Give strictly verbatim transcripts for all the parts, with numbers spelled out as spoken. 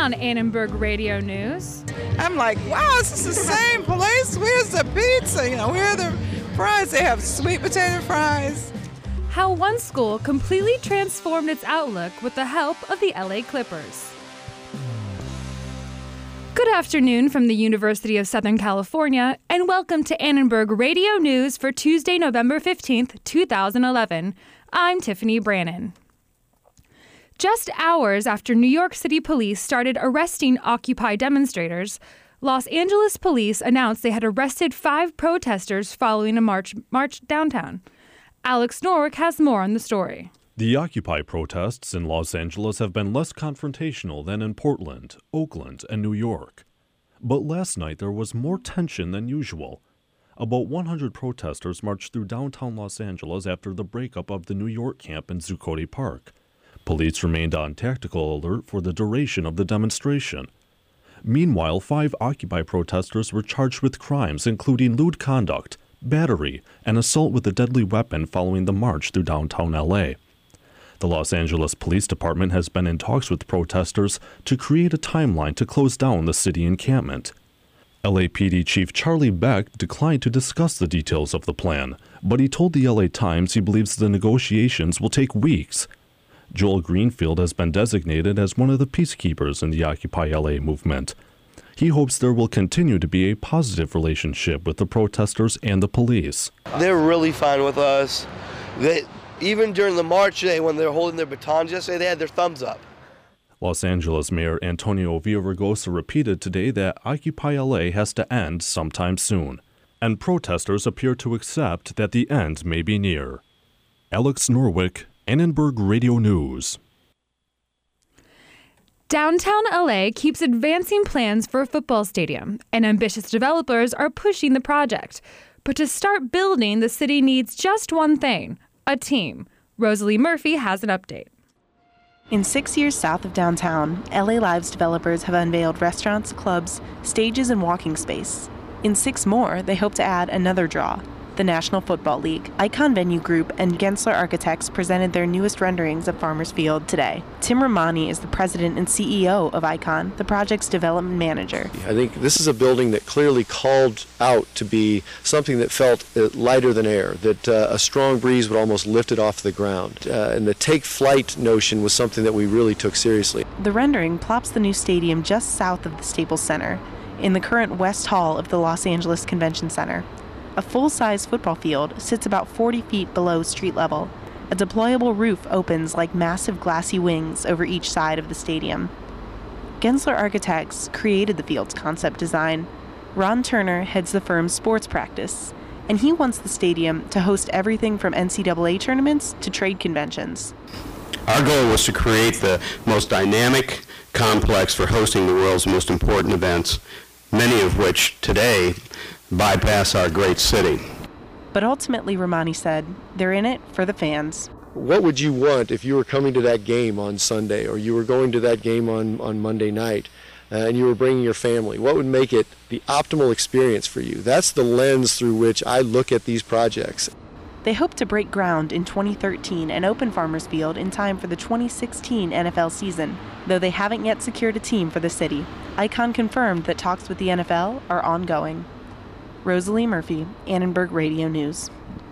on Annenberg Radio News. I'm like, wow, this is the same place. Where's the pizza? You know, where are the fries? They have sweet potato fries. How one school completely transformed its outlook with the help of the L A Clippers. Good afternoon from the University of Southern California, and welcome to Annenberg Radio News for Tuesday, November fifteenth, twenty eleven. I'm Tiffany Brannon. Just hours after New York City police started arresting Occupy demonstrators, Los Angeles police announced they had arrested five protesters following a march, march downtown. Alex Norwick has more on the story. The Occupy protests in Los Angeles have been less confrontational than in Portland, Oakland, and New York. But last night there was more tension than usual. About one hundred protesters marched through downtown Los Angeles after the breakup of the New York camp in Zuccotti Park. Police remained on tactical alert for the duration of the demonstration. Meanwhile, five Occupy protesters were charged with crimes including lewd conduct, battery, and assault with a deadly weapon following the march through downtown L A. The Los Angeles Police Department has been in talks with protesters to create a timeline to close down the city encampment. L A P D Chief Charlie Beck declined to discuss the details of the plan, but he told the L A Times he believes the negotiations will take weeks. Joel Greenfield has been designated as one of the peacekeepers in the Occupy L A movement. He hopes there will continue to be a positive relationship with the protesters and the police. They're really fine with us. They, even during the march today, when they were holding their batons yesterday, they had their thumbs up. Los Angeles Mayor Antonio Villaraigosa repeated today that Occupy L A has to end sometime soon, and protesters appear to accept that the end may be near. Alex Norwick, Annenberg Radio News. Downtown L A keeps advancing plans for a football stadium, and ambitious developers are pushing the project. But to start building, the city needs just one thing, a team. Rosalie Murphy has an update. In six years south of downtown, L A Live's developers have unveiled restaurants, clubs, stages, and walking space. In six more, they hope to add another draw, the National Football League. Icon Venue Group and Gensler Architects presented their newest renderings of Farmers Field today. Tim Romani is the president and C E O of Icon, the project's development manager. I think this is a building that clearly called out to be something that felt lighter than air, that uh, a strong breeze would almost lift it off the ground. Uh, and the take flight notion was something that we really took seriously. The rendering plops the new stadium just south of the Staples Center, in the current West Hall of the Los Angeles Convention Center. A full-size football field sits about forty feet below street level. A deployable roof opens like massive glassy wings over each side of the stadium. Gensler Architects created the field's concept design. Ron Turner heads the firm's sports practice, and he wants the stadium to host everything from N C double A tournaments to trade conventions. Our goal was to create the most dynamic complex for hosting the world's most important events, many of which today bypass our great city. But ultimately, Romani said, they're in it for the fans. What would you want if you were coming to that game on Sunday, or you were going to that game on, on Monday night, uh, and you were bringing your family? What would make it the optimal experience for you? That's the lens through which I look at these projects. They hope to break ground in twenty thirteen and open Farmers Field in time for the twenty sixteen N F L season, though they haven't yet secured a team for the city. Icon confirmed that talks with the N F L are ongoing. Rosalie Murphy, Annenberg Radio News.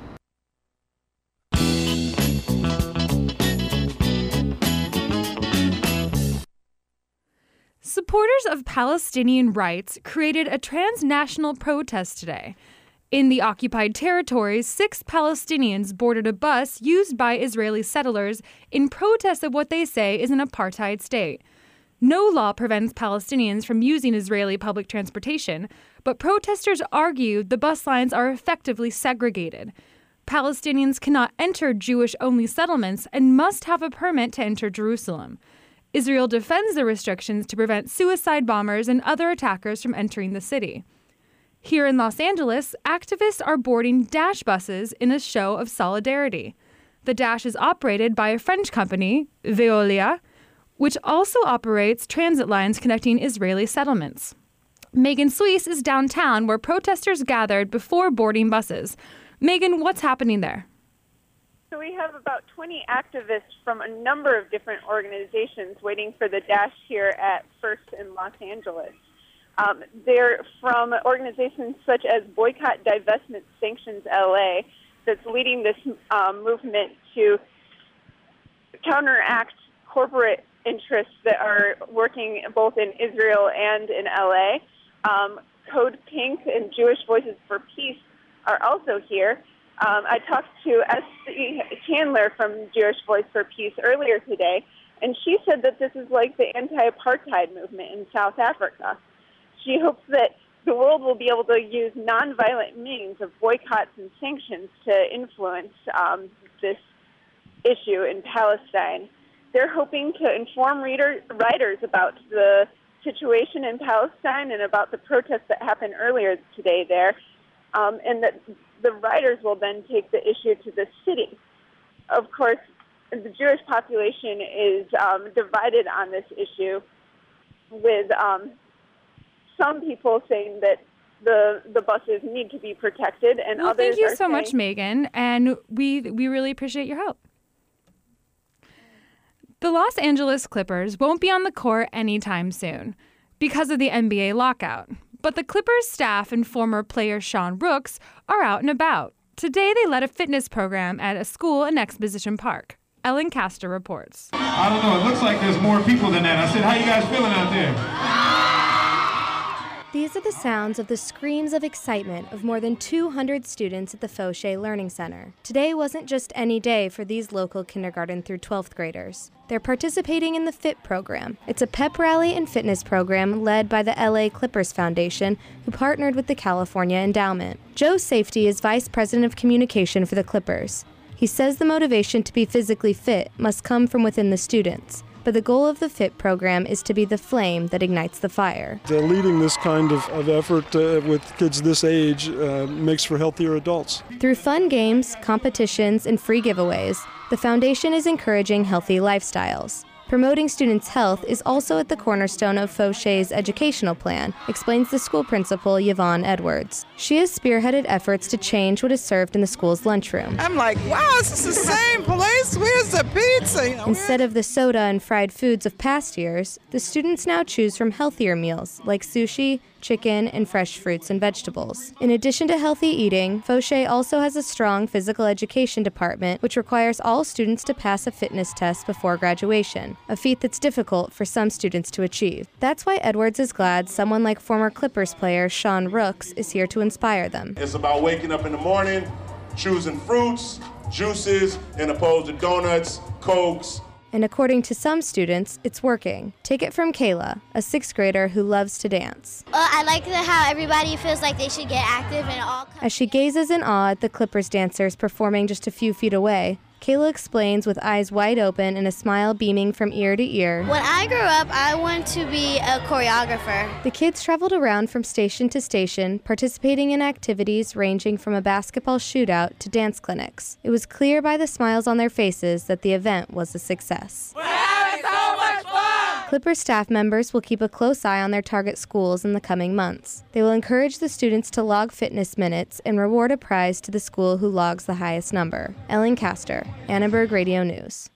Supporters of Palestinian rights created a transnational protest today. In the occupied territories, six Palestinians boarded a bus used by Israeli settlers in protest of what they say is an apartheid state. No law prevents Palestinians from using Israeli public transportation, but protesters argue the bus lines are effectively segregated. Palestinians cannot enter Jewish-only settlements and must have a permit to enter Jerusalem. Israel defends the restrictions to prevent suicide bombers and other attackers from entering the city. Here in Los Angeles, activists are boarding Dash buses in a show of solidarity. The Dash is operated by a French company, Veolia, which also operates transit lines connecting Israeli settlements. Megan Suisse is downtown where protesters gathered before boarding buses. Megan, what's happening there? So we have about twenty activists from a number of different organizations waiting for the dash here at First in Los Angeles. Um, they're from organizations such as Boycott, Divestment, Sanctions L A that's leading this um, movement to counteract corporate interests that are working both in Israel and in L A. Um, Code Pink and Jewish Voices for Peace are also here. Um, I talked to S C Chandler from Jewish Voice for Peace earlier today, and she said that this is like the anti-apartheid movement in South Africa. She hopes that the world will be able to use nonviolent means of boycotts and sanctions to influence um, this issue in Palestine. They're hoping to inform reader, writers about the situation in Palestine and about the protests that happened earlier today there, um, and that the writers will then take the issue to the city. Of course, the Jewish population is um, divided on this issue, with um, some people saying that the the buses need to be protected, and well, others thank you are so saying, much, Megan, and we we really appreciate your help. The Los Angeles Clippers won't be on the court anytime soon because of the N B A lockout. But the Clippers staff and former player Sean Rooks are out and about. Today they led a fitness program at a school in Exposition Park. Ellen Castor reports. I don't know. It looks like there's more people than that. I said, how you guys feeling out there? These are the sounds of the screams of excitement of more than two hundred students at the Fauché Learning Center. Today wasn't just any day for these local kindergarten through twelfth graders. They're participating in the FIT program. It's a pep rally and fitness program led by the L A Clippers Foundation, who partnered with the California Endowment. Joe Safety is Vice President of Communication for the Clippers. He says the motivation to be physically fit must come from within the students. But the goal of the FIT program is to be the flame that ignites the fire. They're leading this kind of, of effort uh, with kids this age uh, makes for healthier adults. Through fun games, competitions, and free giveaways, the foundation is encouraging healthy lifestyles. Promoting students' health is also at the cornerstone of Fauché's educational plan, explains the school principal, Yvonne Edwards. She has spearheaded efforts to change what is served in the school's lunchroom. I'm like, wow, this is the same place. Where's the pizza? You know, Instead of the soda and fried foods of past years, the students now choose from healthier meals like sushi, chicken, and fresh fruits and vegetables. In addition to healthy eating, Fauché also has a strong physical education department, which requires all students to pass a fitness test before graduation, a feat that's difficult for some students to achieve. That's why Edwards is glad someone like former Clippers player Sean Rooks is here to inspire them. It's about waking up in the morning, choosing fruits, juices, and opposed to donuts, Cokes. And according to some students, it's working. Take it from Kayla, a sixth grader who loves to dance. Uh, I like the, how everybody feels like they should get active and all. As she gazes in awe at the Clippers dancers performing just a few feet away, Kayla explains with eyes wide open and a smile beaming from ear to ear. When I grew up, I wanted to be a choreographer. The kids traveled around from station to station, participating in activities ranging from a basketball shootout to dance clinics. It was clear by the smiles on their faces that the event was a success. we're having so much fun! Clippers staff members will keep a close eye on their target schools in the coming months. They will encourage the students to log fitness minutes and reward a prize to the school who logs the highest number. Ellen Castor, Annenberg Radio News.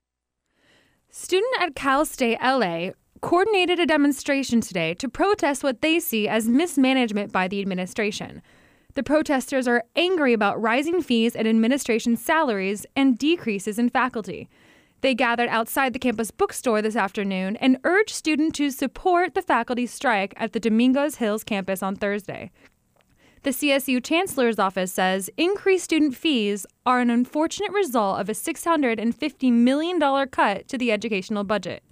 Student at Cal State L A coordinated a demonstration today to protest what they see as mismanagement by the administration. The protesters are angry about rising fees and administration salaries and decreases in faculty. They gathered outside the campus bookstore this afternoon and urged students to support the faculty strike at the Domingos Hills campus on Thursday. The C S U Chancellor's office says increased student fees are an unfortunate result of a six hundred fifty million dollars cut to the educational budget.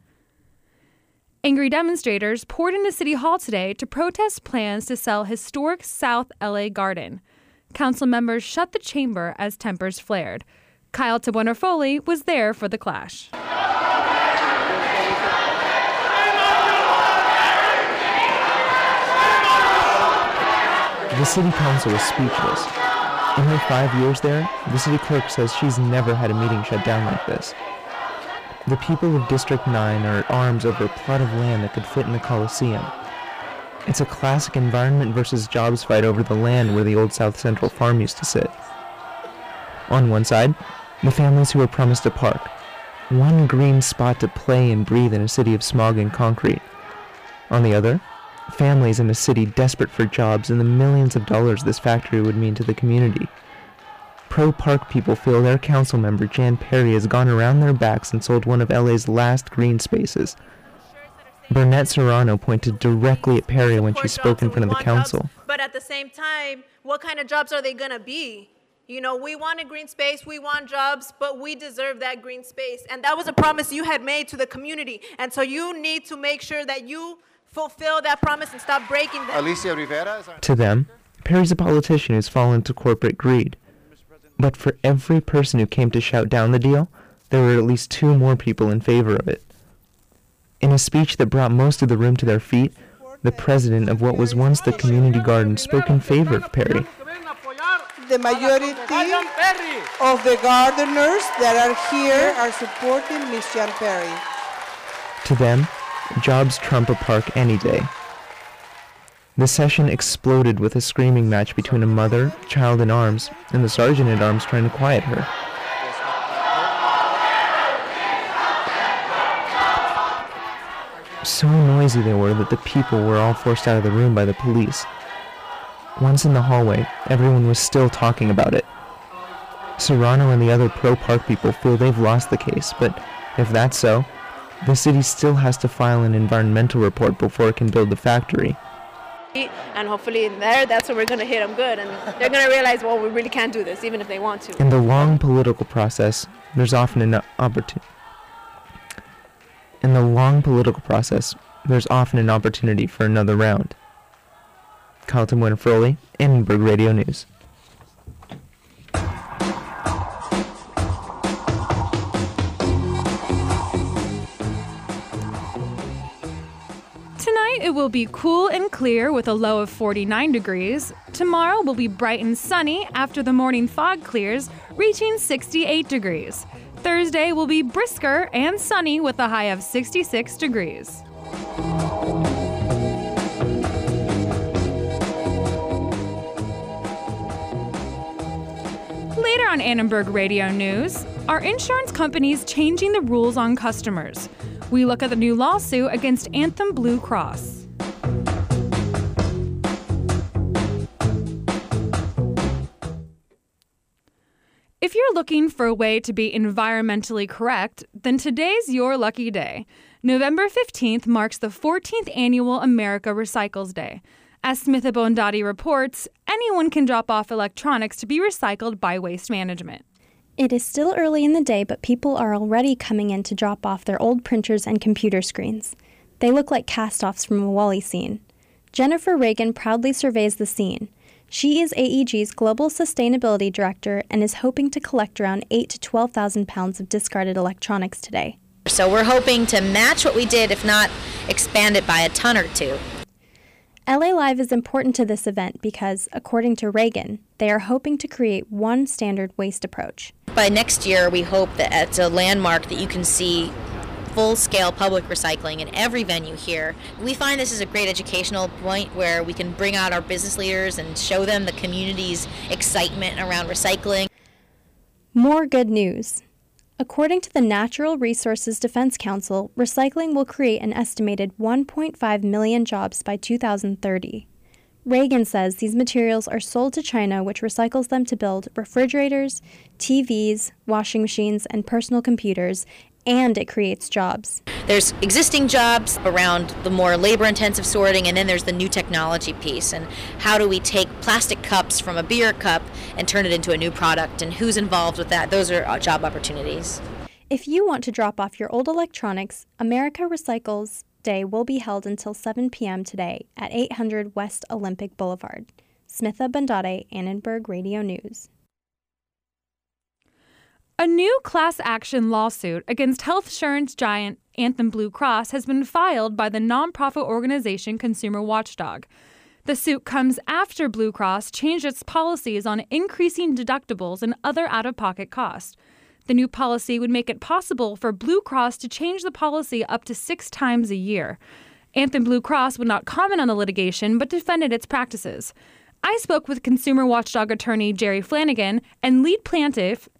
Angry demonstrators poured into City Hall today to protest plans to sell historic South L A Garden. Council members shut the chamber as tempers flared. Kyle Tabuena-Foley was there for the clash. The city council was speechless. In her five years there, the city clerk says she's never had a meeting shut down like this. The people of District nine are at arms over a plot of land that could fit in the Coliseum. It's a classic environment versus jobs fight over the land where the old South Central farm used to sit. On one side, The families who were promised a park, one green spot to play and breathe in a city of smog and concrete. On the other, families in a city desperate for jobs and the millions of dollars this factory would mean to the community. Pro-park people feel their council member Jan Perry has gone around their backs and sold one of L A's last green spaces. Burnett Serrano pointed directly at Perry when she spoke in front of the council. Jobs, but at the same time, what kind of jobs are they going to be? You know, we want a green space, we want jobs, but we deserve that green space. And that was a promise you had made to the community. And so you need to make sure that you fulfill that promise and stop breaking them. Alicia Rivera is our- To them, Perry's a politician who's fallen to corporate greed. But for every person who came to shout down the deal, there were at least two more people in favor of it. In a speech that brought most of the room to their feet, the president of what was once the community garden spoke in favor of Perry. The majority of the gardeners that are here are supporting Miz Jan Perry. To them, jobs trump a park any day. The session exploded with a screaming match between a mother, child in arms, and the sergeant at arms trying to quiet her. So noisy they were that the people were all forced out of the room by the police. Once in the hallway, everyone was still talking about it. Serrano and the other pro-park people feel they've lost the case, but if that's so, the city still has to file an environmental report before it can build the factory. And hopefully there, that's where we're going to hit them good. And they're going to realize, well, we really can't do this, even if they want to. In the long political process, there's often an opportunity. In the long political process, there's often an opportunity for another round. Carlton Winfroli, Annenberg Radio News. Tonight it will be cool and clear with a low of forty-nine degrees. Tomorrow will be bright and sunny after the morning fog clears, reaching sixty-eight degrees. Thursday will be brisker and sunny with a high of sixty-six degrees. Later on Annenberg Radio News, are insurance companies changing the rules on customers? We look at the new lawsuit against Anthem Blue Cross. If you're looking for a way to be environmentally correct, then today's your lucky day. November fifteenth marks the fourteenth annual America Recycles Day. As Smitha Bondati reports, anyone can drop off electronics to be recycled by Waste Management. It is still early in the day, but people are already coming in to drop off their old printers and computer screens. They look like cast-offs from a Wall-E scene. Jennifer Reagan proudly surveys the scene. She is A E G's Global Sustainability Director and is hoping to collect around eight to twelve thousand pounds of discarded electronics today. So we're hoping to match what we did, if not expand it by a ton or two. L A Live is important to this event because, according to Reagan, they are hoping to create one standard waste approach. By next year, we hope that it's a landmark that you can see full-scale public recycling in every venue here. We find this is a great educational point where we can bring out our business leaders and show them the community's excitement around recycling. More good news. According to the Natural Resources Defense Council, recycling will create an estimated one point five million jobs by two thousand thirty. Reagan says these materials are sold to China, which recycles them to build refrigerators, T Vs, washing machines, and personal computers, and it creates jobs. There's existing jobs around the more labor-intensive sorting, and then there's the new technology piece. And how do we take plastic cups from a beer cup and turn it into a new product, and who's involved with that? Those are job opportunities. If you want to drop off your old electronics, America Recycles Day will be held until seven p.m. today at eight hundred West Olympic Boulevard. Smitha Bondati, Annenberg Radio News. A new class action lawsuit against health insurance giant Anthem Blue Cross has been filed by the nonprofit organization Consumer Watchdog. The suit comes after Blue Cross changed its policies on increasing deductibles and other out-of-pocket costs. The new policy would make it possible for Blue Cross to change the policy up to six times a year. Anthem Blue Cross would not comment on the litigation, but defended its practices. I spoke with Consumer Watchdog attorney Jerry Flanagan and lead plaintiff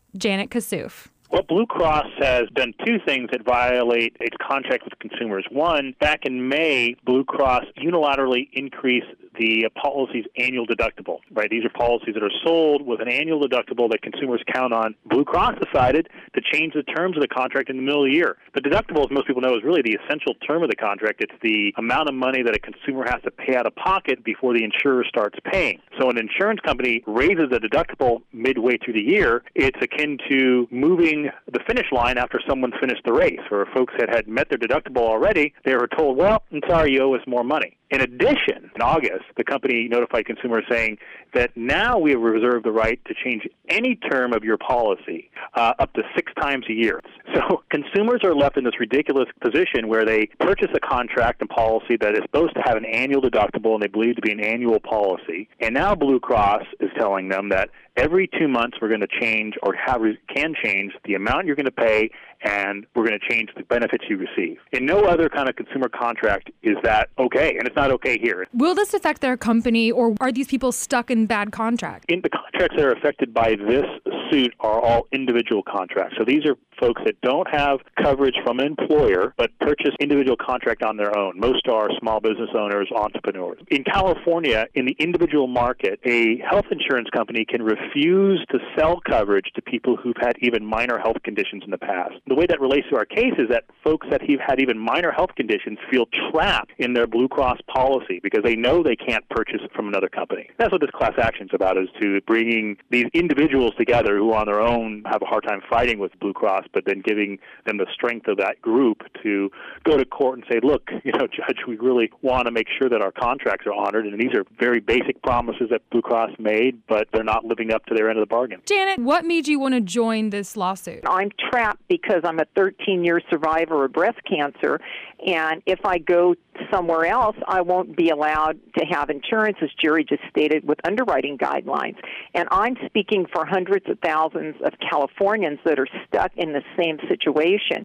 Janet Kassouf. Well, Blue Cross has done two things that violate its contract with consumers. One, back in May, Blue Cross unilaterally increased the policy's annual deductible, right? These are policies that are sold with an annual deductible that consumers count on. Blue Cross decided to change the terms of the contract in the middle of the year. The deductible, as most people know, is really the essential term of the contract. It's the amount of money that a consumer has to pay out of pocket before the insurer starts paying. So an insurance company raises the deductible midway through the year. It's akin to moving the finish line after someone's finished the race, where folks that had met their deductible already, they were told, well, I'm sorry, you owe us more money. In addition, in August, the company notified consumers saying that now we have reserved the right to change any term of your policy uh, up to six times a year. So consumers are left in this ridiculous position where they purchase a contract and policy that is supposed to have an annual deductible and they believe to be an annual policy. And now Blue Cross is telling them that every two months we're going to change or have, can change the amount you're going to pay, and we're going to change the benefits you receive. In no other kind of consumer contract is that okay, and it's not okay here. Will this affect their company, or are these people stuck in bad contracts? In the contracts that are affected by this suit are all individual contracts. So these are folks that don't have coverage from an employer but purchase individual contract on their own. Most are small business owners, entrepreneurs. In California, in the individual market, a health insurance company can refuse to sell coverage to people who've had even minor health conditions in the past. The way that relates to our case is that folks that have had even minor health conditions feel trapped in their Blue Cross policy because they know they can't purchase it from another company. That's what this class action is about, is to bringing these individuals together who on their own have a hard time fighting with Blue Cross, but then giving them the strength of that group to go to court and say, look, you know, Judge, we really want to make sure that our contracts are honored, and these are very basic promises that Blue Cross made, but they're not living up to their end of the bargain. Janet, what made you want to join this lawsuit? I'm trapped because I'm a thirteen-year survivor of breast cancer, and if I go somewhere else, I won't be allowed to have insurance, as Jerry just stated, with underwriting guidelines. And I'm speaking for hundreds of thousands of Californians that are stuck in the same situation.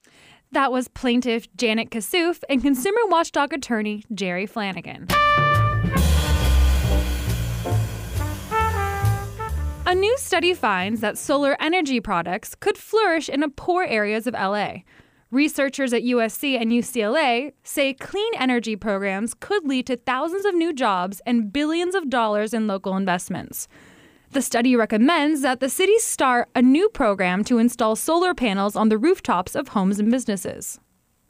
That was plaintiff Janet Kassouf and consumer watchdog attorney Jerry Flanagan. A new study finds that solar energy products could flourish in the poor areas of L A. Researchers at U S C and U C L A say clean energy programs could lead to thousands of new jobs and billions of dollars in local investments. The study recommends that the cities start a new program to install solar panels on the rooftops of homes and businesses.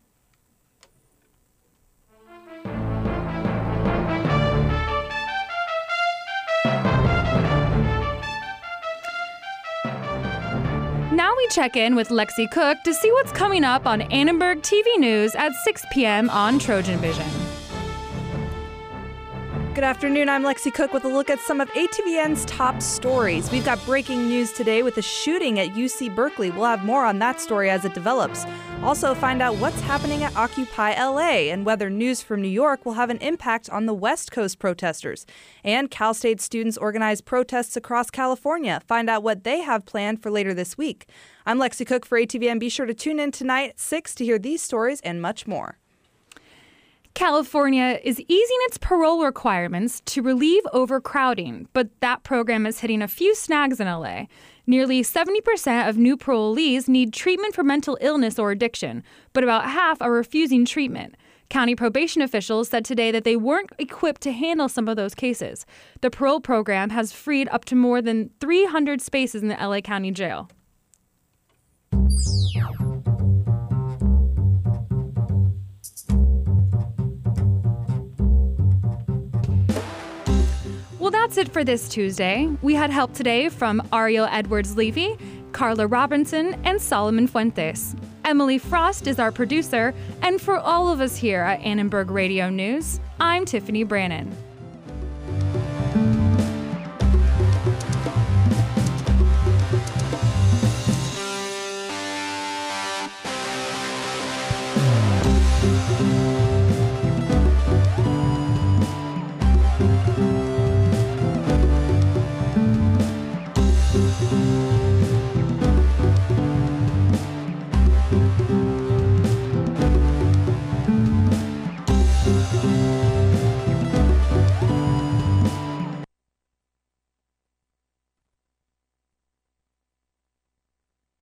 Now we check in with Lexi Cook to see what's coming up on Annenberg T V News at six p.m. on Trojan Vision. Good afternoon, I'm Lexi Cook with a look at some of A T V N's top stories. We've got breaking news today with a shooting at U C Berkeley. We'll have more on that story as it develops. Also find out what's happening at Occupy L A and whether news from New York will have an impact on the West Coast protesters. And Cal State students organize protests across California. Find out what they have planned for later this week. I'm Lexi Cook for A T V N. Be sure to tune in tonight at six to hear these stories and much more. California is easing its parole requirements to relieve overcrowding, but that program is hitting a few snags in L A. Nearly seventy percent of new parolees need treatment for mental illness or addiction, but about half are refusing treatment. County probation officials said today that they weren't equipped to handle some of those cases. The parole program has freed up to more than three hundred spaces in the L A County Jail. Well, that's it for this Tuesday. We had help today from Ariel Edwards-Levy, Carla Robinson, and Solomon Fuentes. Emily Frost is our producer, and for all of us here at Annenberg Radio News, I'm Tiffany Brannon.